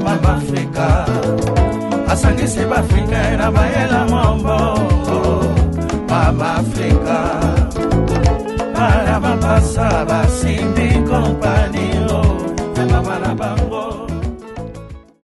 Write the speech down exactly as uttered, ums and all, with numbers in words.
Mama Africa asangisi b'Afrika era bayela mombongo Mama Africa para mapasa basimbi kompanio Mama na